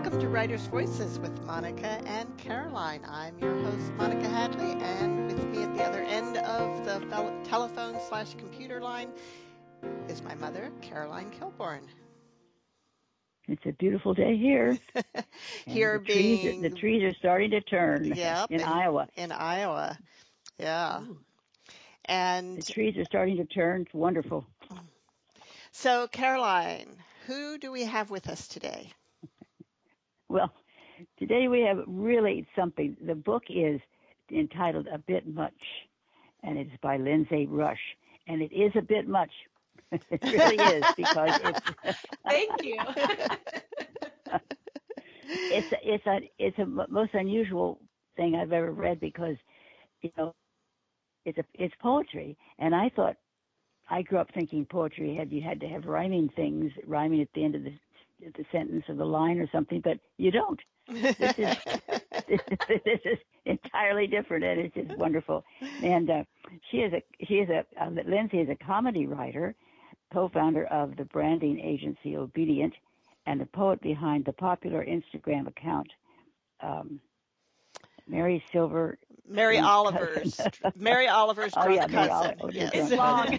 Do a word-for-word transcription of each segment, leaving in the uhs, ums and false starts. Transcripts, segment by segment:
Welcome to Writers' Voices with Monica and Caroline. I'm your host, Monica Hadley, and with me at the other end of the fel- telephone slash computer line is my mother, Caroline Kilborn. It's a beautiful day here. Here the being... Trees, the trees are starting to turn yep, in, in Iowa. In Iowa, yeah. Ooh. And the trees are starting to turn. It's wonderful. So, Caroline, who do we have with us today? Well, today we have really something. The book is entitled A Bit Much, and it's by Lindsay Rush. And it is a bit much. It really is, because it's... Thank you. it's, a, it's, a, it's a most unusual thing I've ever read because, you know, it's, a, it's poetry. And I thought, I grew up thinking poetry had you had to have rhyming things, rhyming at the end of the the sentence or the line or something, but you don't. This is this, this is entirely different, and it's just wonderful. And uh, she is a she is a uh, Lindsay is a comedy writer, co-founder of the branding agency Obedient, and the poet behind the popular Instagram account um, Mary Silver. Mary Oliver's Mary Oliver's drunk oh, yeah, cousin. Mary Yes. It's long.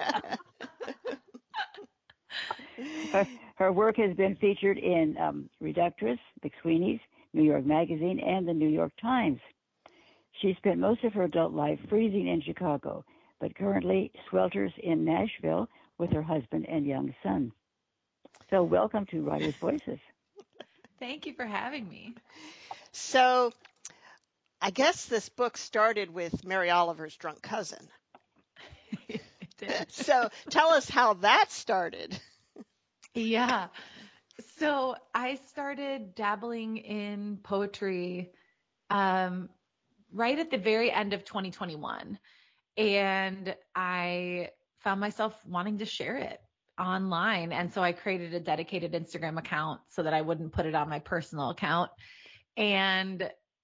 her, her work has been featured in um, Reductress, McSweeney's, New York Magazine, and the New York Times. She spent most of her adult life freezing in Chicago, but currently swelters in Nashville with her husband and young son. So welcome to Writers' Voices. Thank you for having me. So I guess this book started with Mary Oliver's drunk cousin. It did. So tell us how that started. Yeah. So I started dabbling in poetry um, right at the very end of twenty twenty-one. And I found myself wanting to share it online. And so I created a dedicated Instagram account so that I wouldn't put it on my personal account. And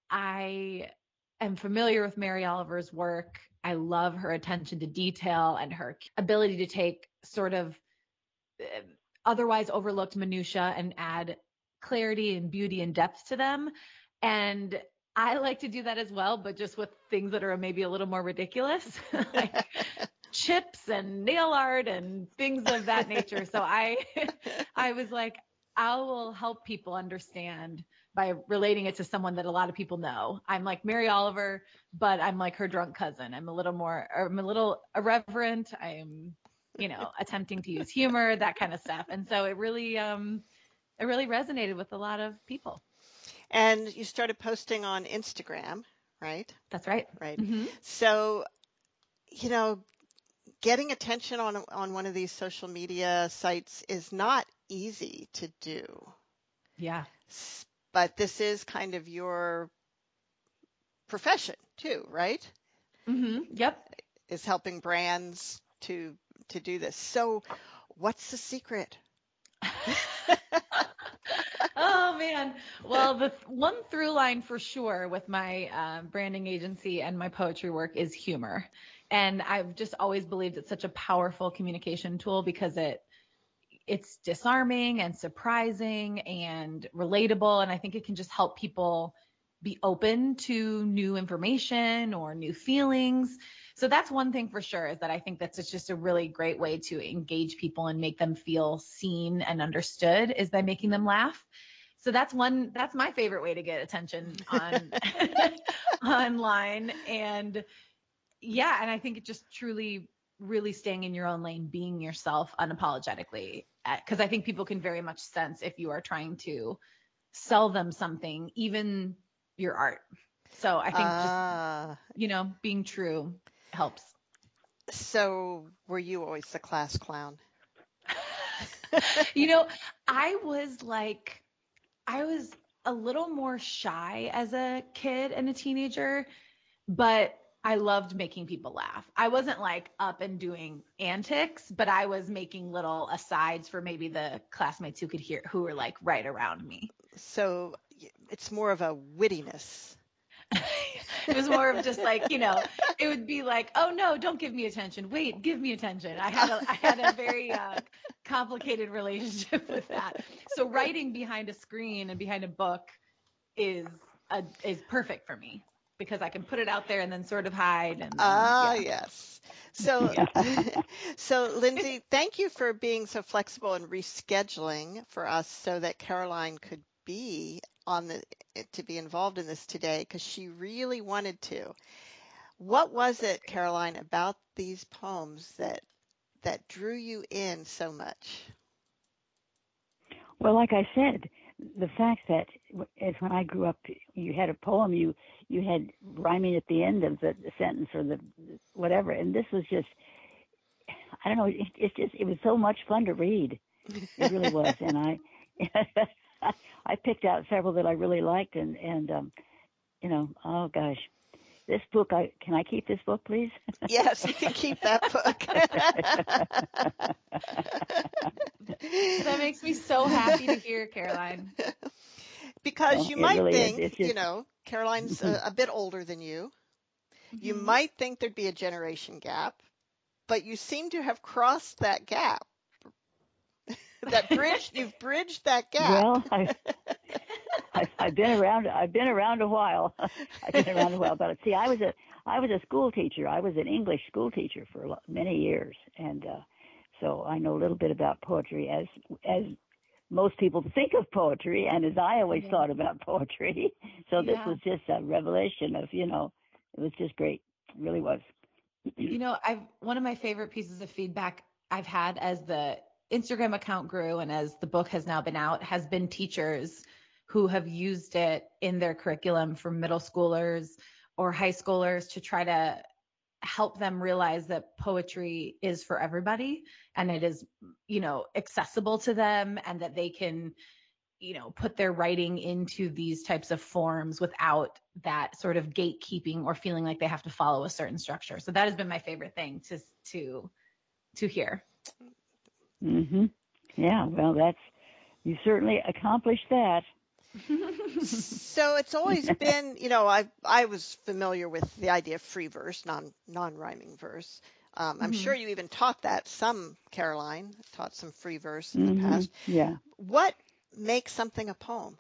I am familiar with Mary Oliver's work. I love her attention to detail and her ability to take sort of uh, otherwise overlooked minutia and add clarity and beauty and depth to them. And I like to do that as well, but just with things that are maybe a little more ridiculous, like chips and nail art and things of that nature. So I, I was like, I will help people understand by relating it to someone that a lot of people know. I'm like Mary Oliver, but I'm like her drunk cousin. I'm a little more, I'm a little irreverent. I'm, you know, attempting to use humor, that kind of stuff. And so it really, um, it really resonated with a lot of people. And you started posting on Instagram, right? That's right. Right. Mm-hmm. So, you know, getting attention on on one of these social media sites is not easy to do. Yeah. But this is kind of your profession too, right? Mm-hmm. Yep. Is helping brands to to do this. So what's the secret? Oh, man. Well, the th- one through line for sure with my uh, branding agency and my poetry work is humor. And I've just always believed it's such a powerful communication tool because it it's disarming and surprising and relatable. And I think it can just help people be open to new information or new feelings. So that's one thing for sure, is that I think that's just a really great way to engage people and make them feel seen and understood, is by making them laugh. So that's one, that's my favorite way to get attention on online. And yeah, and I think it just truly, really staying in your own lane, being yourself unapologetically, because I think people can very much sense if you are trying to sell them something, even your art. So I think uh, just, you know, being true helps. So were you always the class clown? You know, I was like, I was a little more shy as a kid and a teenager, but I loved making people laugh. I wasn't like up and doing antics, but I was making little asides for maybe the classmates who could hear, who were like right around me. So it's more of a wittiness. It was more of just like, you know, it would be like, oh no, don't give me attention. Wait, give me attention. I had a, I had a very uh, complicated relationship with that. So writing behind a screen and behind a book is a, is perfect for me because I can put it out there and then sort of hide. And then, Ah, yeah. yes. So, so Lindsay, thank you for being so flexible and rescheduling for us so that Caroline could be on the to be involved in this today because she really wanted to. What was it, Caroline, about these poems that that drew you in so much? Well, like I said, the fact that as when I grew up, you had a poem, you you had rhyming at the end of the, the sentence or the whatever, and this was just, I don't know, it, it's just it was so much fun to read. It really was, and I I picked out several that I really liked, and and um, you know, oh gosh, this book, I can I keep this book, please? Yes, you can keep that book. That makes me so happy to hear, Caroline. Because Well, you it might really is. think, It's you just know, Caroline's a, a bit older than you. You Mhm. might think there'd be a generation gap, but you seem to have crossed that gap. That bridge, you've bridged that gap. well, I I've, I've been around. I've been around a while. I've been around a while. But see, I was a I was a school teacher. I was an English school teacher for a lo- many years, and uh, so I know a little bit about poetry, as as most people think of poetry, and as I always Yeah. thought about poetry. So this Yeah. was just a revelation of, you know, it was just great. It really was. You know, I've one of my favorite pieces of feedback I've had as the Instagram account grew and as the book has now been out has been teachers who have used it in their curriculum for middle schoolers or high schoolers to try to help them realize that poetry is for everybody and it is, you know, accessible to them and that they can, you know, put their writing into these types of forms without that sort of gatekeeping or feeling like they have to follow a certain structure. So that has been my favorite thing to to to hear. Mhm. Yeah. Well, that's you certainly accomplished that. So it's always been, you know, I I was familiar with the idea of free verse, non non-rhyming verse. Um, I'm Mhm. sure you even taught that some, Caroline, taught some free verse in the Mhm. past. Yeah. What makes something a poem?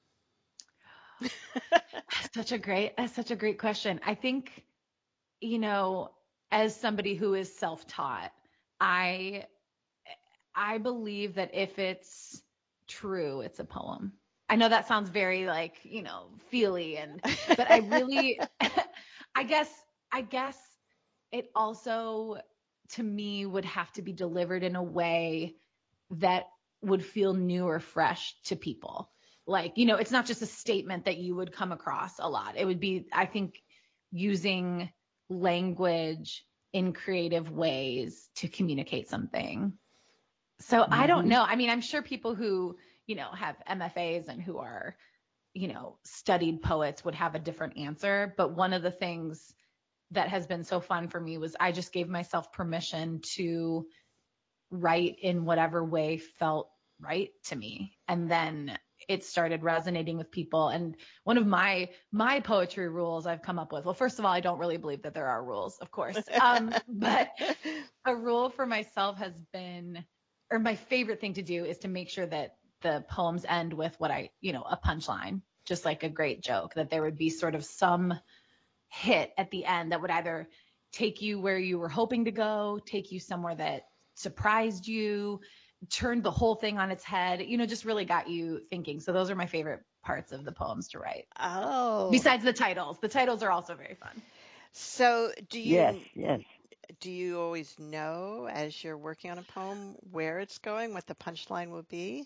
Such a great, that's such a great question. I think, you know, as somebody who is self-taught, I I believe that if it's true, it's a poem. I know that sounds very like, you know, feely and but I really I guess I guess it also to me would have to be delivered in a way that would feel new or fresh to people. Like, you know, it's not just a statement that you would come across a lot. It would be, I think, using language in creative ways to communicate something. So I don't Mhm. know. I mean, I'm sure people who, you know, have M F As and who are, you know, studied poets would have a different answer. But one of the things that has been so fun for me was I just gave myself permission to write in whatever way felt right to me. And then it started resonating with people. And one of my my poetry rules I've come up with, well, first of all, I don't really believe that there are rules, of course. Um, but a rule for myself has been, or my favorite thing to do is to make sure that the poems end with what I, you know, a punchline, just like a great joke, that there would be sort of some hit at the end that would either take you where you were hoping to go, take you somewhere that surprised you, turned the whole thing on its head, you know, just really got you thinking. So those are my favorite parts of the poems to write. Oh, Besides the titles. The titles are also very fun. so do Yes. you Yes. do you always know as you're working on a poem where it's going, what the punchline will be?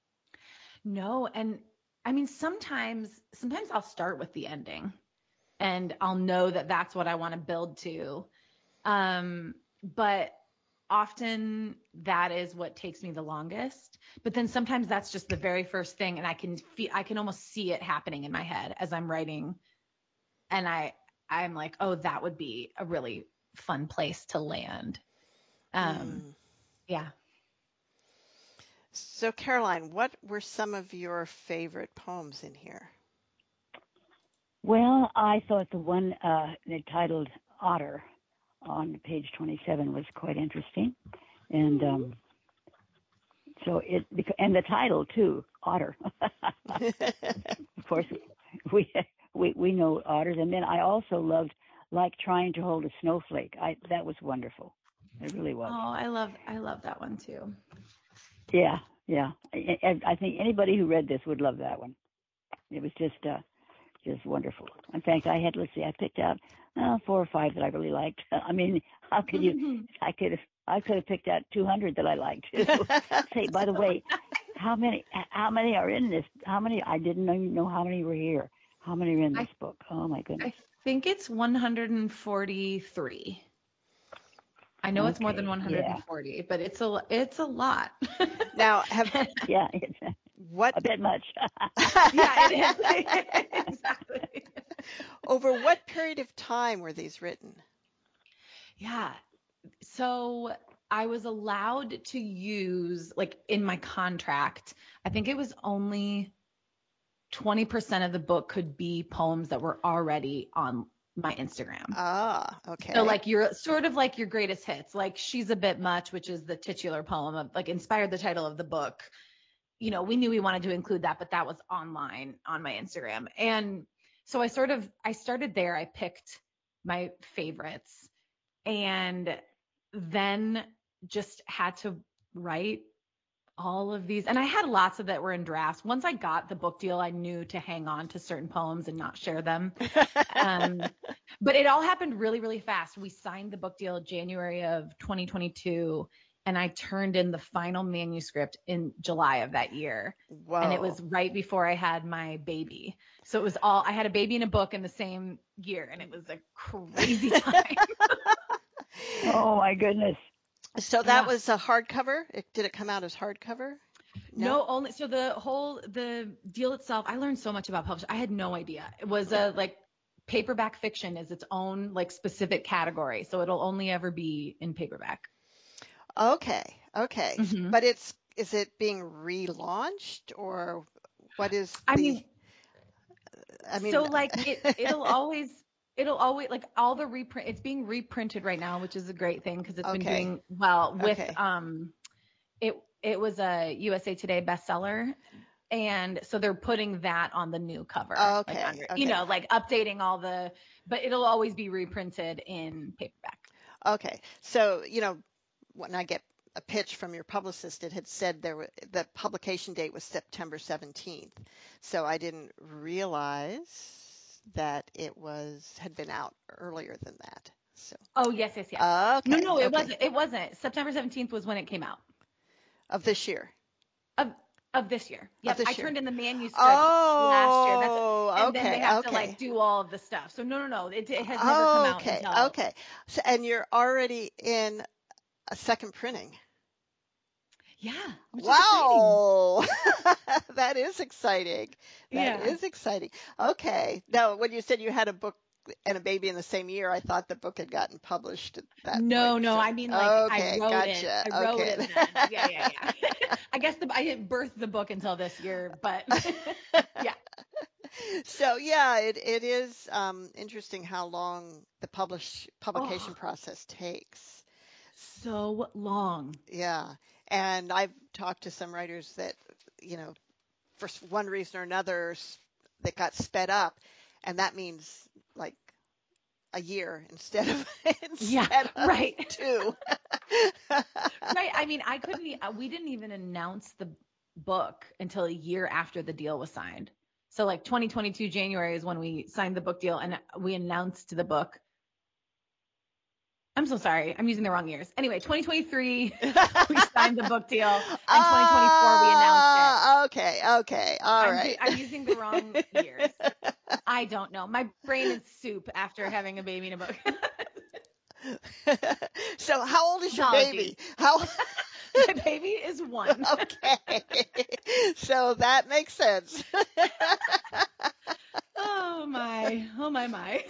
No, and I mean sometimes sometimes I'll start with the ending and I'll know that that's what I want to build to. Um, but often that is what takes me the longest. But then sometimes that's just the very first thing, and I can feel, I can almost see it happening in my head as I'm writing, and I, I'm like, oh, that would be a really fun place to land. Um, Hmm. yeah. So Caroline, what were some of your favorite poems in here? Well, I thought the one uh, titled Otter on page twenty-seven was quite interesting. And um, so it, and the title too, Otter. Of course, we, we, we know otters. And then I also loved Like Trying to Hold a Snowflake. I, that was wonderful. It really was. Oh, I love, I love that one too. Yeah, yeah. I, I think anybody who read this would love that one. It was just, uh, just wonderful. In fact, I had, let's see, I picked out uh, four or five that I really liked. I mean, how could you? I could have, I could have picked out two hundred that I liked. Say, by the way, how many, how many are in this? How many? I didn't even know how many were here. How many are in this I, book? Oh my goodness. I think it's one hundred forty-three. I know Okay, it's more than one hundred forty, yeah. But it's a, it's a lot. Now, have yeah, it's what a bit much. Yeah, it is. Exactly. Over what period of time were these written? Yeah. So I was allowed to use, like in my contract, I think it was only twenty percent of the book could be poems that were already on my Instagram. Ah, okay. So like you're sort of like your greatest hits, like She's a Bit Much, which is the titular poem of like inspired the title of the book. You know, we knew we wanted to include that, but that was online on my Instagram. And so I sort of, I started there. I picked my favorites and then just had to write all of these. And I had lots of that were in drafts. Once I got the book deal, I knew to hang on to certain poems and not share them. Um, but it all happened really, really fast. We signed the book deal January of twenty twenty-two, and I turned in the final manuscript in July of that year. Whoa. And it was right before I had my baby. So it was all, I had a baby and a book in the same year, and it was a crazy time. Oh my goodness. So that Yeah. was a hardcover? It, did it come out as hardcover? No, only so the whole the deal itself. I learned so much about publishing. I had no idea. It was a like paperback fiction is its own like specific category, so it'll only ever be in paperback. Okay, okay. Mhm. But it's is it being relaunched or what is the? I mean, I mean, so like it it'll always it'll always like all the reprint. It's being reprinted right now, which is a great thing because it's been Okay. doing well with Okay. um. It it was a U S A Today bestseller. And so they're putting that on the new cover. Okay, Like under, okay. You know, like updating all the, but it'll always be reprinted in paperback. Okay. So, you know, when I get a pitch from your publicist, it had said there were, the publication date was September seventeenth. So I didn't realize that it was, had been out earlier than that. So, Oh, yes, yes, yes. okay. No, no, it okay. wasn't. It wasn't. September seventeenth was when it came out Of this year. of of this year. Yep. this I year. turned in the manuscript Oh, last year. That's, and okay, then they have okay. to like do all of the stuff. So no, no, no. It, it has never Oh, come out okay, until. okay. So, and you're already in a second printing. Yeah. Which Wow. That is exciting. That Yeah. is exciting. Okay. Now, when you said you had a book and a baby in the same year, I thought the book had gotten published at that is no, point. no. So- I mean, like okay, I wrote gotcha. it. I wrote okay. it then. Yeah, yeah, yeah. I guess the, I didn't birth the book until this year, but yeah. So yeah, it, it is um, interesting how long the publish publication Oh. process takes. So long. Yeah. And I've talked to some writers that, you know, for s- one reason or another, s- that got sped up, and that means like a year instead of instead Yeah, of right. two. Right. I mean, I couldn't, e- uh, we didn't even announce the book until a year after the deal was signed. So like twenty twenty-two January is when we signed the book deal and we announced the book. I'm so sorry. I'm using the wrong years. Anyway, twenty twenty-three, we signed the book deal, and twenty twenty-four, we announced it. Ah, okay, okay, all I'm, right. do- I'm using the wrong years. I don't know. My brain is soup after having a baby and a book. So how old is your Apologies. baby? How? My baby is one. Okay. So that makes sense. Oh my. Oh my, my.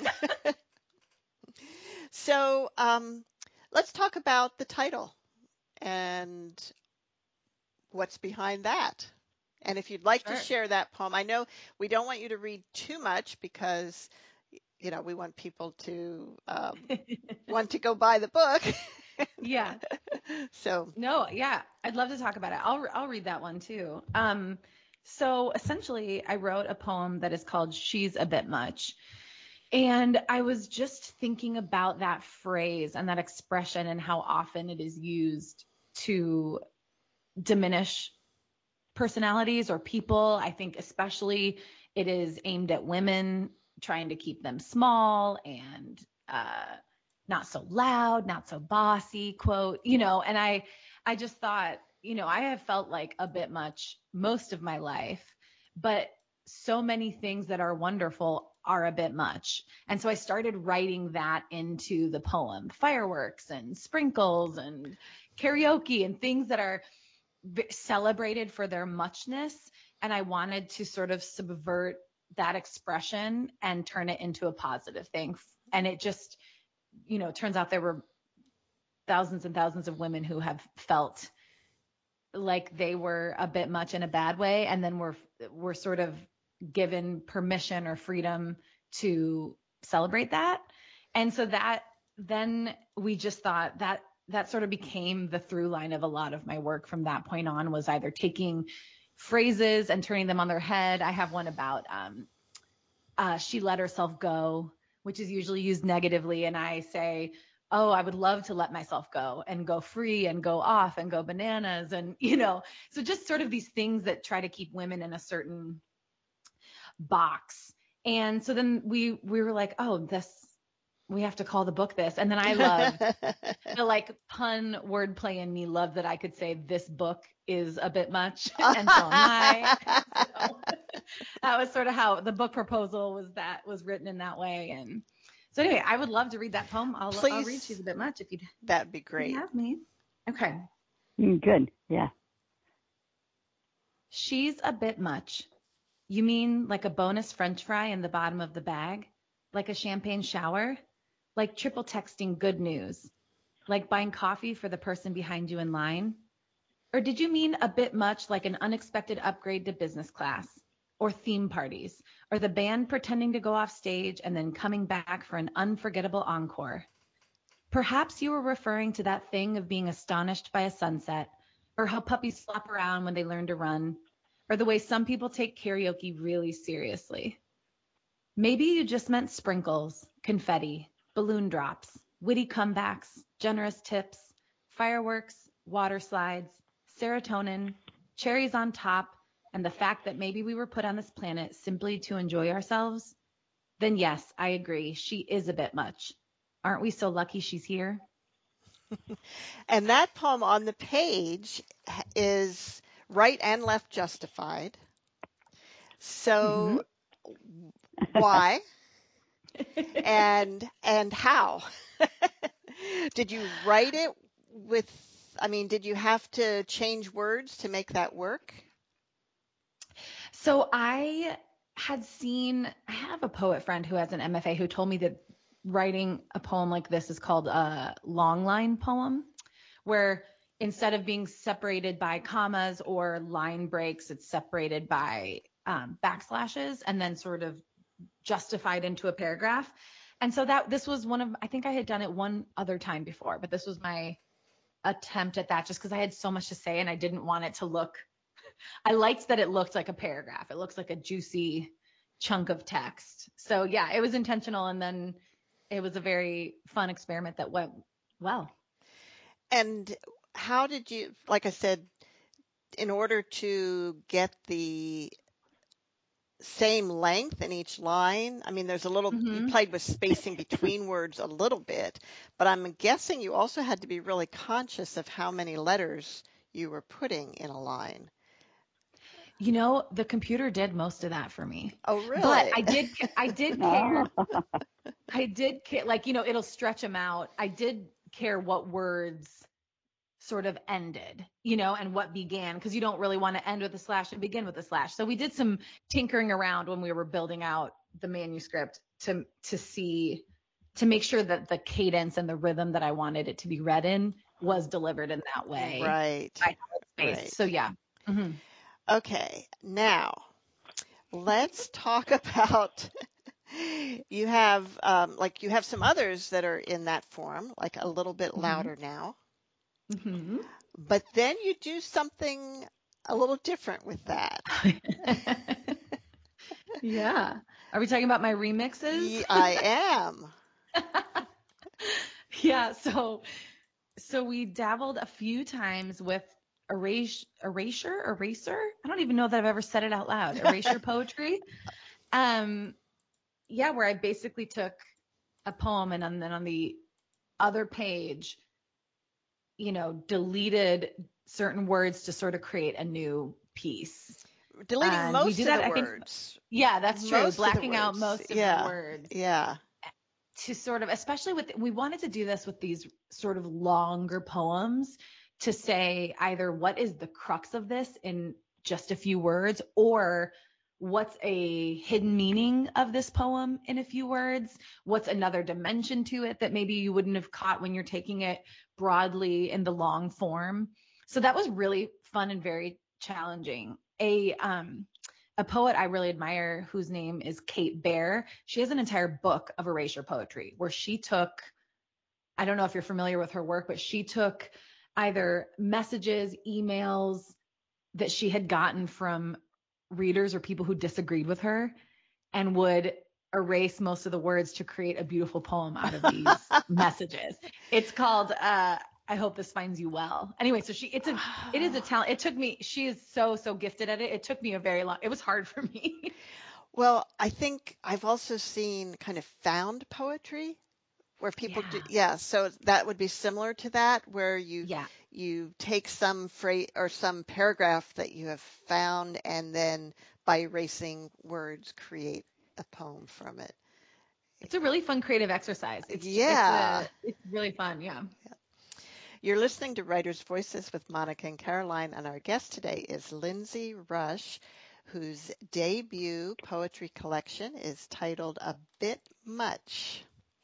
So um, let's talk about the title and what's behind that. And if you'd like Sure. to share that poem, I know we don't want you to read too much because, you know, we want people to um, want to go buy the book. Yeah. So, No, yeah, I'd love to talk about it. I'll I'll read that one too. Um, so essentially, I wrote a poem that is called "She's a Bit Much," and I was just thinking about that phrase and that expression and how often it is used to diminish personalities or people. I think especially it is aimed at women, trying to keep them small and uh, not so loud, not so bossy, quote, you know, and I, I just thought, you know, I have felt like a bit much most of my life, but so many things that are wonderful are a bit much. And so I started writing that into the poem, fireworks and sprinkles and karaoke and things that are celebrated for their muchness. And I wanted to sort of subvert that expression and turn it into a positive thing. And it just, you know, turns out there were thousands and thousands of women who have felt like they were a bit much in a bad way. And then we're, we're sort of given permission or freedom to celebrate that. And so that then we just thought that that sort of became the through line of a lot of my work from that point on, was either taking phrases and turning them on their head. I have one about um, uh, she let herself go, which is usually used negatively. And I say, oh, I would love to let myself go and go free and go off and go bananas. And, you know, so just sort of these things that try to keep women in a certain box. And so then we, we were like, oh, this, we have to call the book this. And then I loved the like pun wordplay in me loved that I could say this book is a bit much. And so am I. So that was sort of how the book proposal was, that was written in that way. And so anyway, I would love to read that poem. I'll, Please. I'll read She's a Bit Much if you'd That'd be great. have me. Okay. Mm, good. Yeah. She's a bit much. You mean like a bonus French fry in the bottom of the bag? Like a champagne shower? Like triple texting good news? Like buying coffee for the person behind you in line? Or did you mean a bit much like an unexpected upgrade to business class? Or theme parties? Or the band pretending to go off stage and then coming back for an unforgettable encore? Perhaps you were referring to that thing of being astonished by a sunset, or how puppies flop around when they learn to run, or the way some people take karaoke really seriously. Maybe you just meant sprinkles, confetti, balloon drops, witty comebacks, generous tips, fireworks, water slides, serotonin, cherries on top, and the fact that maybe we were put on this planet simply to enjoy ourselves. Then yes, I agree. She is a bit much. Aren't we so lucky she's here? And that poem on the page is right and left justified. So mm-hmm. Why? and and how? Did you write it with, I mean, did you have to change words to make that work? So I had seen, I have a poet friend who has an M F A who told me that writing a poem like this is called a long line poem, where instead of being separated by commas or line breaks, it's separated by um, backslashes and then sort of justified into a paragraph. And so that this was one of, I think I had done it one other time before, but this was my attempt at that just because I had so much to say and I didn't want it to look, I liked that it looked like a paragraph. It looks like a juicy chunk of text. So yeah, it was intentional. And then it was a very fun experiment that went well. And how did you, like I said, in order to get the same length in each line, I mean, there's a little, mm-hmm. you played with spacing between words a little bit, but I'm guessing you also had to be really conscious of how many letters you were putting in a line. You know, the computer did most of that for me. Oh, really? But I did, I did care. I did care, like, you know, it'll stretch them out. I did care what words sort of ended, you know, and what began, because you don't really want to end with a slash and begin with a slash. So we did some tinkering around when we were building out the manuscript to to see, to make sure that the cadence and the rhythm that I wanted it to be read in was delivered in that way. Right. Right. Right. So yeah. Mm-hmm. Okay, now let's talk about you have um, like you have some others that are in that form, like a little bit Mm-hmm. louder now, Mm-hmm. but then you do something a little different with that. Yeah. Are we talking about my remixes? Ye- I am. Yeah, so so we dabbled a few times with erase, erasure, eraser. I don't even know that I've ever said it out loud. Erasure poetry. Um, yeah, where I basically took a poem and then on the other page, you know, deleted certain words to sort of create a new piece. Deleting And we most do of that, the I think, words. yeah, that's true. Most of the Blacking out words. most of the Yeah. words Yeah. to sort of, especially with, we wanted to do this with these sort of longer poems to say either what is the crux of this in just a few words, or what's a hidden meaning of this poem in a few words, what's another dimension to it that maybe you wouldn't have caught when you're taking it broadly in the long form. So that was really fun and very challenging. A um a poet I really admire whose name is Kate Baer. She has an entire book of erasure poetry where she took, I don't know if you're familiar with her work, but she took either messages, emails that she had gotten from readers or people who disagreed with her and would erase most of the words to create a beautiful poem out of these messages. It's called uh I hope this finds you well. Anyway, so she it's a it is a talent. It took me, she is so so gifted at it. It took me a very long, it was hard for me. Well, I think I've also seen kind of found poetry where people do, Yeah. yeah, so that would be similar to that, where you Yeah. you take some phrase or some paragraph that you have found and then by erasing words create a poem from it. It's a really fun creative exercise. It's it's Yeah. a it's really fun. Yeah. You're listening to Writers' Voices with Monica and Caroline, and our guest today is Lindsay Rush, whose debut poetry collection is titled A Bit Much.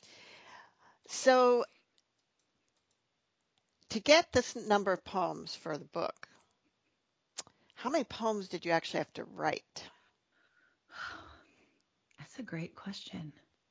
So, to get this number of poems for the book, how many poems did you actually have to write? That's a great question.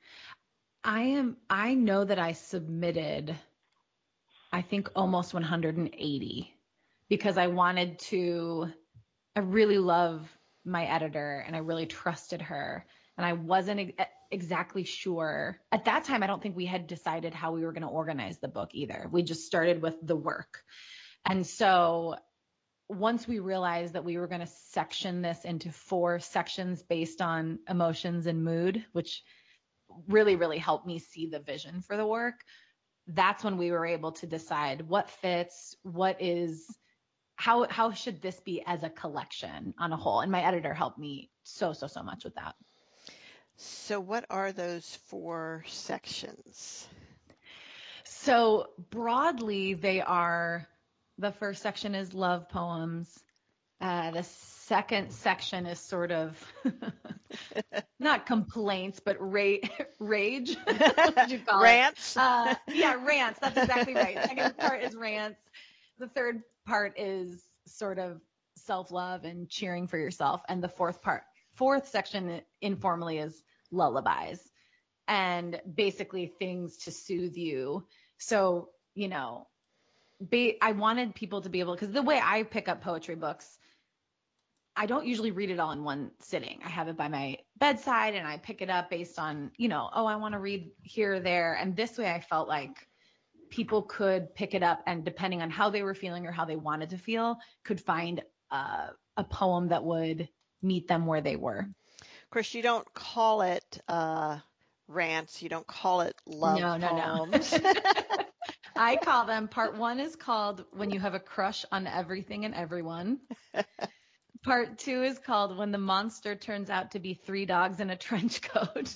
I am I know that I submitted I think almost one hundred eighty because I wanted to, I really love my editor and I really trusted her. And I wasn't ex- exactly sure. At that time, I don't think we had decided how we were going to organize the book either. We just started with the work. And so once we realized that we were going to section this into four sections based on emotions and mood, which really, really helped me see the vision for the work, that's when we were able to decide what fits, what is, how how should this be as a collection on a whole. And my editor helped me so, so, so much with that. So, what are those four sections? So broadly, they are, the first section is love poems. Uh, the second section is sort of not complaints, but ra- rage. What would you call Rants? it? Uh, yeah, rants. That's exactly right. The second part is rants. The third part is sort of self-love and cheering for yourself. And the fourth part, fourth section informally is lullabies and basically things to soothe you. So, you know, be, I wanted people to be able, because the way I pick up poetry books, I don't usually read it all in one sitting. I have it by my bedside and I pick it up based on, you know, oh, I want to read here or there. And this way I felt like people could pick it up and depending on how they were feeling or how they wanted to feel, could find uh, a poem that would meet them where they were. Of course, you don't call it uh, rants. You don't call it love no, no, poems. No. I call them, part one is called When You Have a Crush on Everything and Everyone. Part two is called When the Monster Turns Out to Be Three Dogs in a Trench Coat.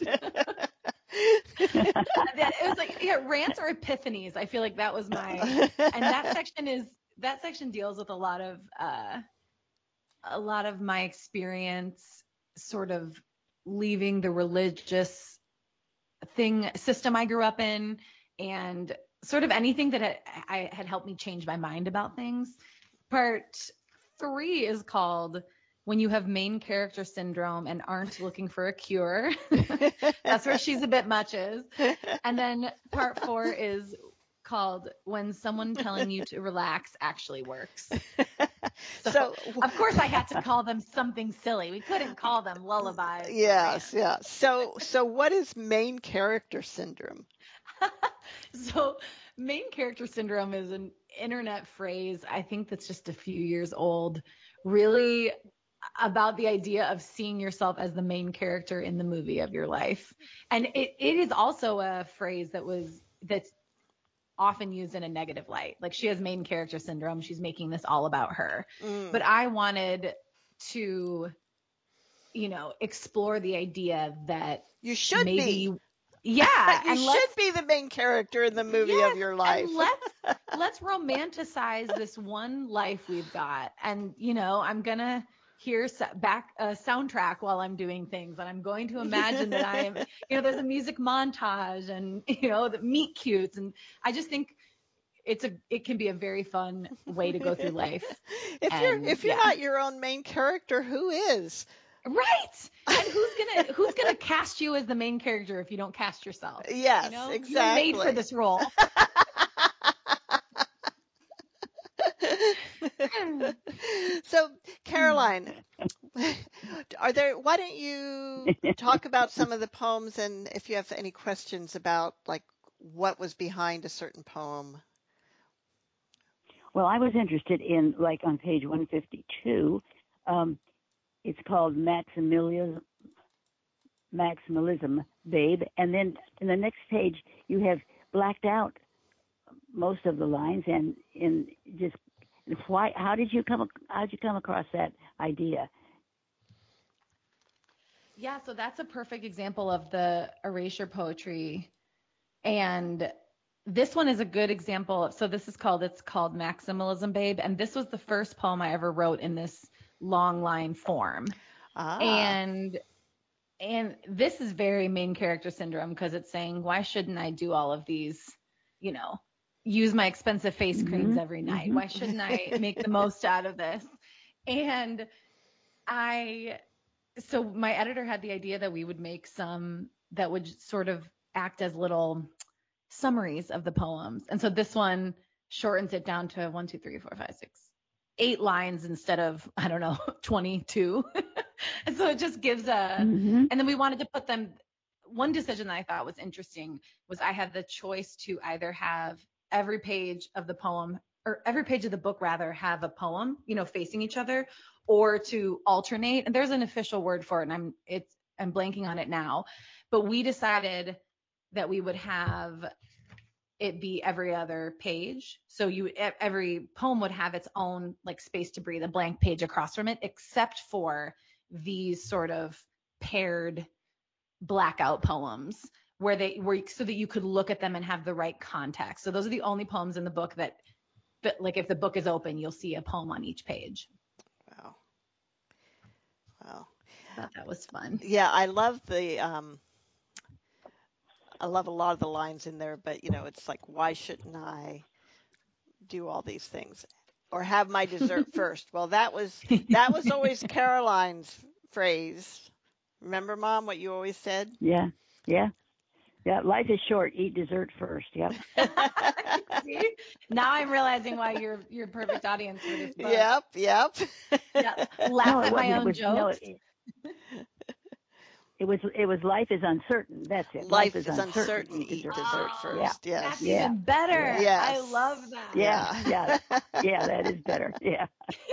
It was like, yeah, rants or epiphanies. I feel like that was my, and that section is, that section deals with a lot of, uh, a lot of my experience sort of leaving the religious thing system I grew up in and sort of anything that had, I had helped me change my mind about things. Part three is called when you have main character syndrome and aren't looking for a cure. That's where She's a Bit Much is. And then part four is called When Someone Telling You to Relax Actually Works. So, So, of course, I had to call them something silly. We couldn't call them lullabies. yes, yeah. So, so what is main character syndrome? So main character syndrome is an internet phrase. I think that's just a few years old, really about the idea of seeing yourself as the main character in the movie of your life. And it, it is also a phrase that was, that's often used in a negative light. Like, she has main character syndrome. She's making this all about her. Mm. But I wanted to, you know, explore the idea that You should maybe be. Yeah, You and should let's be the main character in the movie yes, of your life. and let's let's romanticize this one life we've got. And you know, I'm gonna hear s- back a soundtrack while I'm doing things, and I'm going to imagine that I am, you know, there's a music montage, and you know, the meet cutes, and I just think it's a it can be a very fun way to go through life. If And, you're if you're yeah. not your own main character, who is? Right. And who's gonna who's gonna cast you as the main character if you don't cast yourself? Yes, You know? exactly. You're made for this role. So, Caroline, are there? Why don't you talk about some of the poems, and if you have any questions about like what was behind a certain poem? Well, I was interested in, like, on page one fifty-two, um, it's called Maximilian, Maximalism, Babe. And then in the next page, you have blacked out most of the lines, and in just why? How did you come? How did you come across that idea? Yeah, so that's a perfect example of the erasure poetry. And this one is a good example. Of, so this is called, it's called Maximalism, Babe. And this was the first poem I ever wrote in this long line form. Ah. And and this is very main character syndrome, because it's saying, why shouldn't I do all of these, you know, use my expensive face creams Mm-hmm. every night? Mm-hmm. Why shouldn't I make the most out of this? And I, so my editor had the idea that we would make some that would sort of act as little summaries of the poems. And so this one shortens it down to one, two, three, four, five, six, eight lines instead of, I don't know, twenty-two. And so it just gives a, Mm-hmm. and then we wanted to put them, one decision that I thought was interesting was I had the choice to either have every page of the poem, or every page of the book rather, have a poem, you know, facing each other, or to alternate. And there's an official word for it, and I'm, it's, I'm blanking on it now, but we decided that we would have it be every other page. So you, every poem would have its own like space to breathe, a blank page across from it, except for these sort of paired blackout poems where they were, so that you could look at them and have the right context. So those are the only poems in the book that, that like if the book is open, you'll see a poem on each page. Wow. Wow. I thought that was fun. Yeah, I love the um I love a lot of the lines in there, but you know, it's like, why shouldn't I do all these things or have my dessert first? Well, that was that was always Caroline's phrase. Remember, Mom, what you always said? Yeah, yeah, yeah. Life is short. Eat dessert first. Yep. See? Now I'm realizing why you're you're a perfect audience for this book. Yep, yep. Yeah, laugh No, at it my wasn't. It own was no. jokes. It, it was. It was. Life is uncertain. That's it. Life is uncertain. Eat Eat dessert dessert first. first. Yeah. Yes. That's Yeah. even better. Yes. I love that. Yeah, Yeah. yeah, yeah. That is better. Yeah.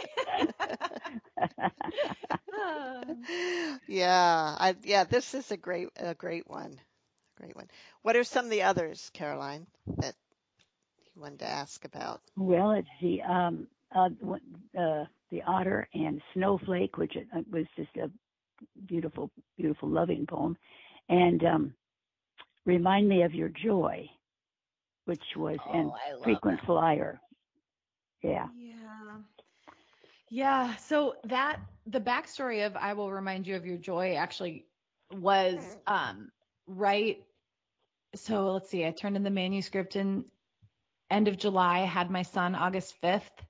Yeah, I yeah, this is a great a great one. Great one. What are some of the others, Caroline, that you wanted to ask about? Well, let's see. Um, uh, w- uh, the otter and snowflake, which it, uh, was just a beautiful, beautiful, loving poem, and um, remind me of your joy, which was and Oh, I love frequent that. flyer. Yeah. Yeah. Yeah. So that the backstory of I Will Remind You of Your Joy actually was um right. So let's see, I turned in the manuscript in end of July, had my son August fifth.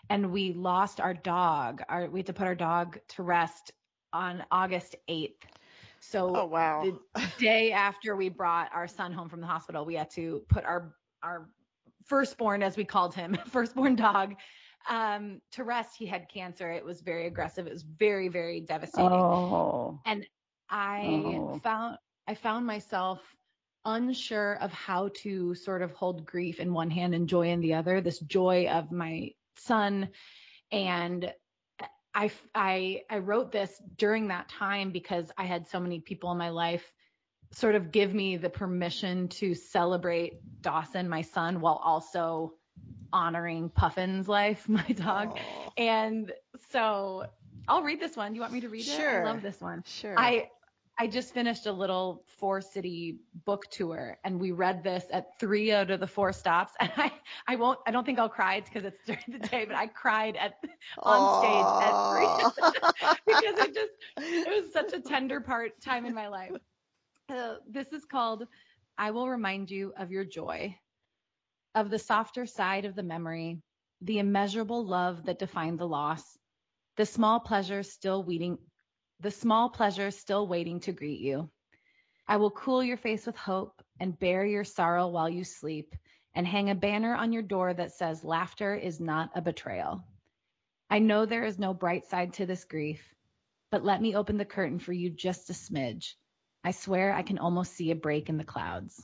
and we lost our dog. Our, we had to put our dog to rest on August eighth. So Oh, wow. the day after we brought our son home from the hospital, we had to put our, our firstborn, as we called him, firstborn dog, um, to rest. He had cancer. It was very aggressive. It was very, very devastating. Oh. And I Oh. found, I found myself unsure of how to sort of hold grief in one hand and joy in the other, this joy of my son. And I, I, I wrote this during that time because I had so many people in my life sort of give me the permission to celebrate Dawson, my son, while also honoring Puffin's life, my dog. Oh. And so I'll read this one. Do you want me to read it? Sure. I love this one. Sure. I, I just finished a little four city book tour, and we read this at three out of the four stops. And I, I won't, I don't think I'll cry because it's during the day, but I cried at on stage at three because it just, it was such a tender part time in my life. Uh, this is called, I Will Remind You of Your Joy, of the softer side of the memory, the immeasurable love that defined the loss, the small pleasures still waiting, the small pleasures still waiting to greet you. I will cool your face with hope and bear your sorrow while you sleep and hang a banner on your door that says laughter is not a betrayal. I know there is no bright side to this grief, but let me open the curtain for you just a smidge. I swear I can almost see a break in the clouds.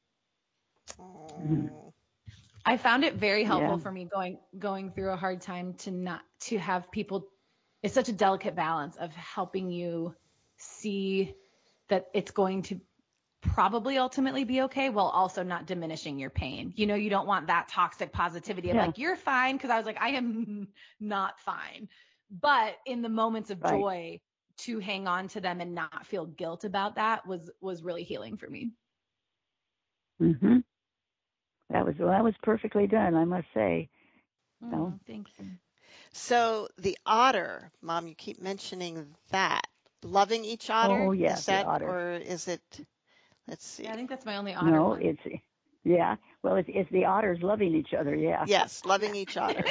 Oh. I found it very helpful Yeah. for me going going through a hard time to not to have people. It's such a delicate balance of helping you see that it's going to probably ultimately be okay while also not diminishing your pain. You know, you don't want that toxic positivity of Yeah. like, you're fine. Cause I was like, I am not fine. But in the moments of Right. joy, to hang on to them and not feel guilt about that was, was really healing for me. Mhm. That was well, that was perfectly done, I must say. Oh, No. thank you. So the otter, Mom, you keep mentioning that. Loving each otter? Oh, yeah, Is the that, otter. or is it, let's see. Yeah, I think that's my only otter No, one. it's yeah. Well, it's it's the otters loving each other. Yeah. Yes, loving each otter.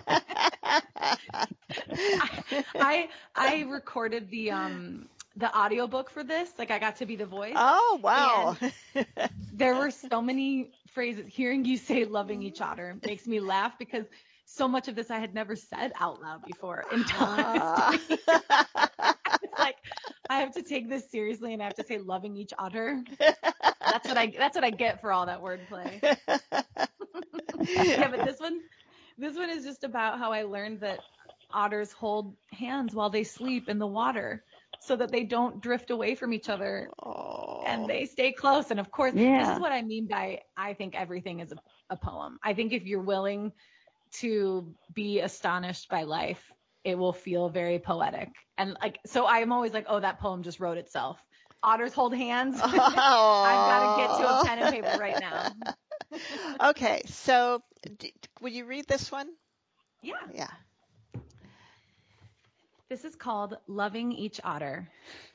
I I recorded the um the audiobook for this. Like I got to be the voice. Oh, wow. There were so many phrases. Hearing you say loving each otter makes me laugh because so much of this I had never said out loud before until I was doing it. It's like I have to take this seriously and I have to say loving each otter. That's what I that's what I get for all that wordplay. Yeah, but this one this one is just about how I learned that otters hold hands while they sleep in the water so that they don't drift away from each other Oh. and they stay close. And of course, this Yeah. is what I mean by I think everything is a, a poem. I think if you're willing to be astonished by life, it will feel very poetic. And like, so I'm always like, oh, that poem just wrote itself. Otters hold hands. I've got to get to a pen and paper right now. Okay, so d- will you read this one? Yeah. Yeah. This is called Loving Each Otter.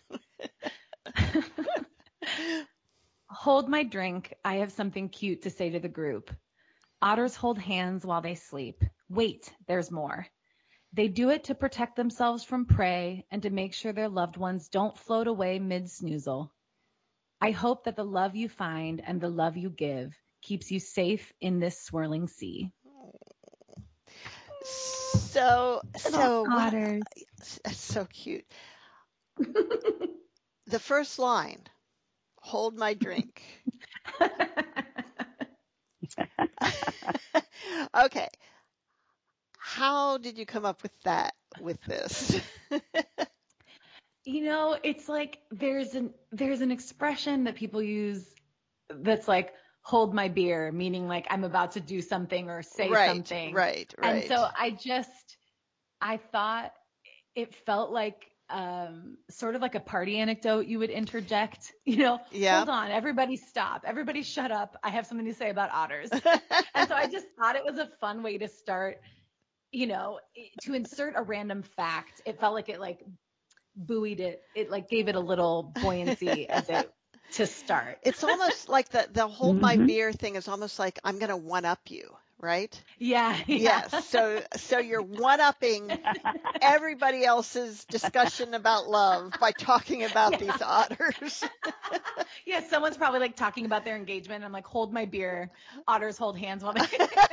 Hold my drink. I have something cute to say to the group. Otters hold hands while they sleep. Wait, there's more. They do it to protect themselves from prey and to make sure their loved ones don't float away mid-snoozle. I hope that the love you find and the love you give keeps you safe in this swirling sea. So, so, what- Otters. that's so cute. The first line, hold my drink. Okay. How did you come up with that, with this? You know, it's like there's an there's an expression that people use that's like hold my beer, meaning like I'm about to do something or say Right, something. right, right. And so I just I thought it felt like um sort of like a party anecdote you would interject, you know, Yeah. hold on, everybody stop, everybody shut up. I have something to say about otters. And so I just thought it was a fun way to start, you know, to insert a random fact. It felt like it like buoyed it. It like gave it a little buoyancy as it to start. It's almost like the, the hold my Mhm. beer thing is almost like I'm going to one up you, right? Yeah. yeah. Yes. So, so you're one upping everybody else's discussion about love by talking about Yeah. these otters. Yeah. Someone's probably like talking about their engagement. And I'm like, hold my beer. Otters hold hands while they.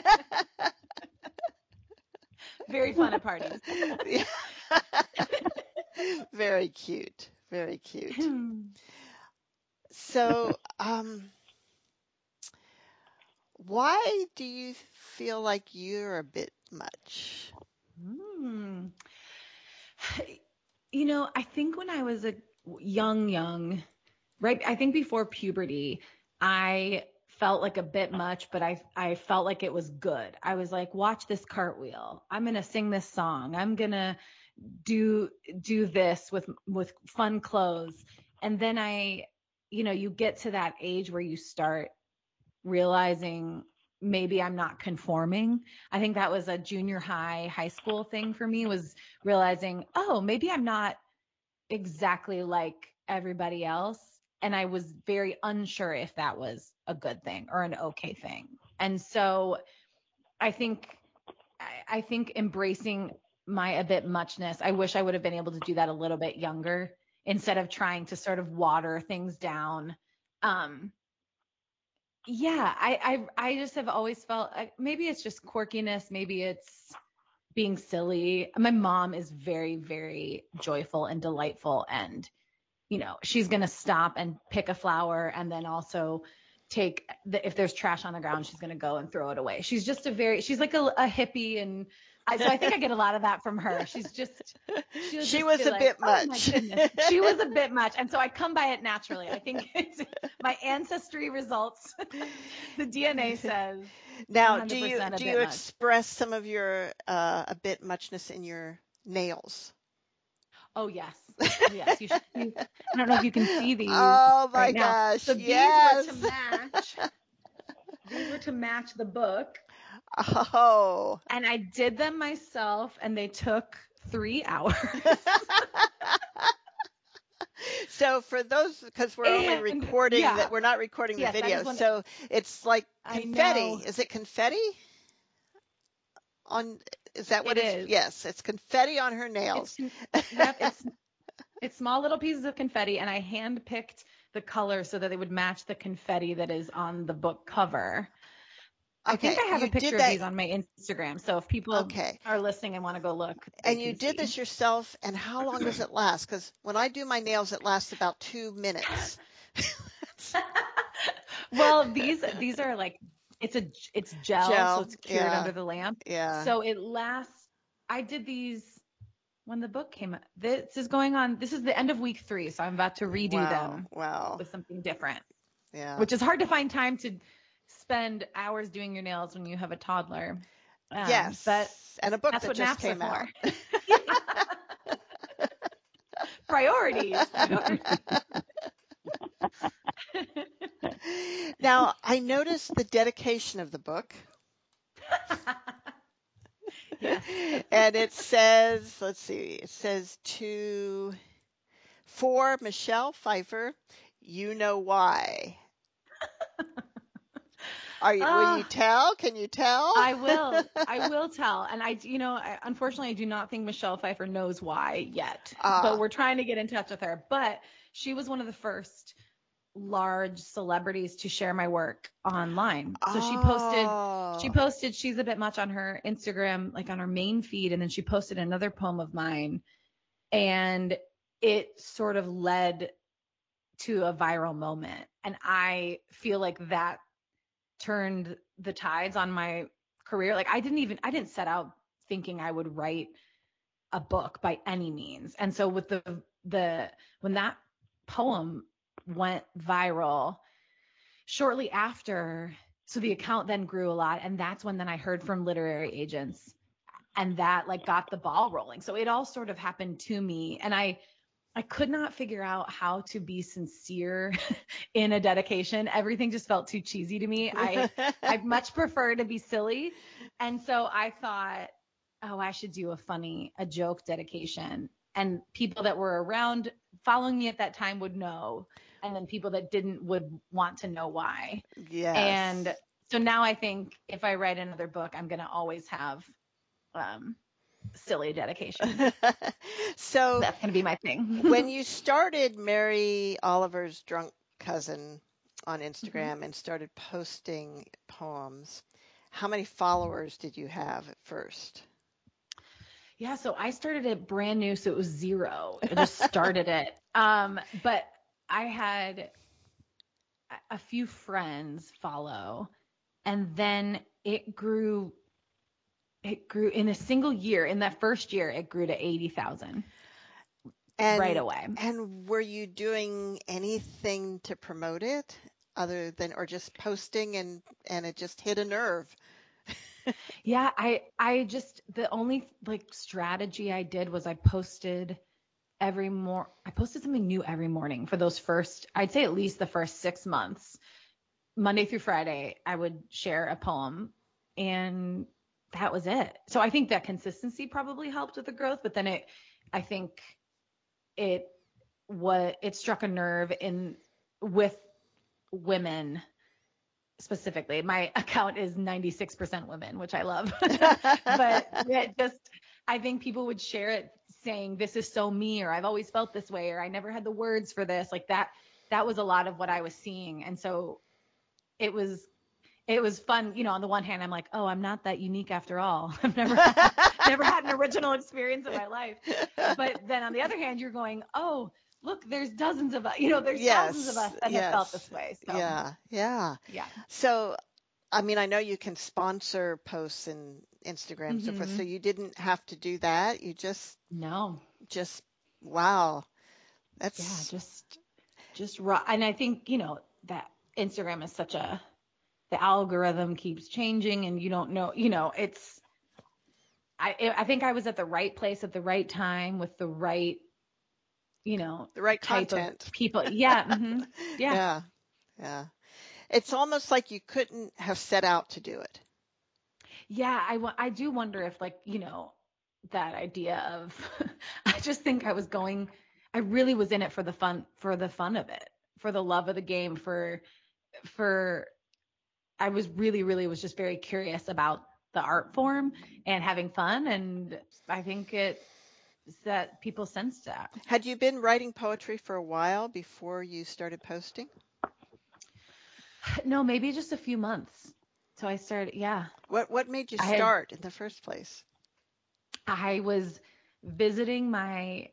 Very fun at parties. Yeah. Very cute. Very cute. So, um, why do you feel like you're a bit much? Hmm. You know, I think when I was a young, young, right, I think before puberty, I felt like a bit much, but I I felt like it was good. I was like, watch this cartwheel. I'm gonna sing this song. I'm gonna do do this with with fun clothes. And then I, you know, you get to that age where you start realizing maybe I'm not conforming. I think that was a junior high, high school thing for me, was realizing, oh, maybe I'm not exactly like everybody else. And I was very unsure if that was a good thing or an okay thing. And so I think, I, I think embracing my a bit muchness, I wish I would have been able to do that a little bit younger instead of trying to sort of water things down. Um, yeah, I, I, I just have always felt like maybe it's just quirkiness. Maybe it's being silly. My mom is very, very joyful and delightful. And, you know, she's going to stop and pick a flower and then also take the, if there's trash on the ground, she's going to go and throw it away. She's just a very, she's like a, a hippie. And I, so I think I get a lot of that from her. She's just, she'll She just was be a like, bit "Oh my much." goodness." She was a bit much. And so I come by it naturally. I think it's my ancestry results. The D N A says Now, do you one hundred percent a do bit you much. express some of your uh, a bit muchness in your nails? Oh, yes. Yes. You should see. I don't know if you can see these Oh my right now. gosh, So these yes. were to match. These were to match the book. Oh. And I did them myself and they took three hours. So for those, because we're only And, recording yeah. that, we're not recording the Yes, I video. just wanna- So it's like I confetti. know. Is it confetti? On is that what It it's? is. Yes, it's confetti on her nails. It's, yep, it's, it's small little pieces of confetti, and I hand-picked the color so that they would match the confetti that is on the book cover. I Okay, think I have you a picture did of that. these on my Instagram, so if people Okay. are listening and want to go look, they And you can did see. this yourself, and how long does it last? Because when I do my nails, it lasts about two minutes. Well, these these are like it's a it's gel, Gel, so it's cured yeah. under the lamp. Yeah. So it lasts. I did these when the book came out. This is going on. This is the end of week three, so I'm about to redo Wow. them Wow. with something different. Yeah. Which is hard to find time to spend hours doing your nails when you have a toddler. Um, Yes. but and a book that's that what just naps are came out. for. Priorities. Priorities. Now, I noticed the dedication of the book. Yes. And it says, let's see, it says to, for Michelle Pfeiffer, you know why. Are you, will you Ah. tell? Can you tell? I will. I will tell. And I, you know, I, unfortunately, I do not think Michelle Pfeiffer knows why yet. Ah. But we're trying to get in touch with her. But she was one of the first large celebrities to share my work online. So she posted, Oh. she posted, she's a bit much on her Instagram, like on her main feed. And then she posted another poem of mine. And it sort of led to a viral moment. And I feel like that turned the tides on my career. Like I didn't even, I didn't set out thinking I would write a book by any means. And so with the, the, when that poem went viral shortly after, so the account then grew a lot. And that's when then I heard from literary agents and that like got the ball rolling. So it all sort of happened to me. And I, I could not figure out how to be sincere in a dedication. Everything just felt too cheesy to me. I I much prefer to be silly. And so I thought, oh, I should do a funny, a joke dedication. And people that were around following me at that time would know and then people that didn't would want to know why. Yes. And so now I think if I write another book, I'm going to always have um, silly dedication. So that's going to be my thing. when you started Mary Oliver's Drunk Cousin on Instagram Mm-hmm. and started posting poems, how many followers did you have at first? Yeah, so I started it brand new, so it was zero. I just started it. Um, but I had a- a few friends follow, and then it grew. It grew in a single year. In that first year, it grew to eighty thousand right away. And were you doing anything to promote it other than, or just posting and, and it just hit a nerve? Yeah, I I just the only like strategy I did was I posted every more I posted something new every morning for those first, I'd say at least the first six months. Monday through Friday, I would share a poem, and that was it. So I think that consistency probably helped with the growth, but then it I think it what it struck a nerve in with women specifically. My account is ninety-six percent women, which I love. But it just, I think people would share it saying, this is so me, or I've always felt this way, or I never had the words for this. Like that, that was a lot of what I was seeing. And so it was, it was fun. You know, on the one hand, I'm like, oh, I'm not that unique after all. I've never, had, never had an original experience in my life. But then on the other hand, you're going, oh, look, there's dozens of us, you know, there's Yes, thousands of us that yes. have felt this way. So, Yeah, yeah. yeah. So, I mean, I know you can sponsor posts in Instagram and so forth, Mhm. so you didn't have to do that. You just, No. just, wow. That's, Yeah, just, just raw. And I think, you know, that Instagram is such a, the algorithm keeps changing and you don't know, you know, it's, I, I think I was at the right place at the right time with the right, you know, the right type content. of people. Yeah. mhm. Yeah. Yeah, yeah. It's almost like you couldn't have set out to do it. Yeah. I, wa- I do wonder if like, you know, that idea of, I just think I was going, I really was in it for the fun, for the fun of it, for the love of the game, for, for, I was really, really was just very curious about the art form and having fun. And I think it, that people sensed that. Had you been writing poetry for a while before you started posting? No, maybe just a few months. So I started, yeah. What what made you I had- start in the first place? I was visiting my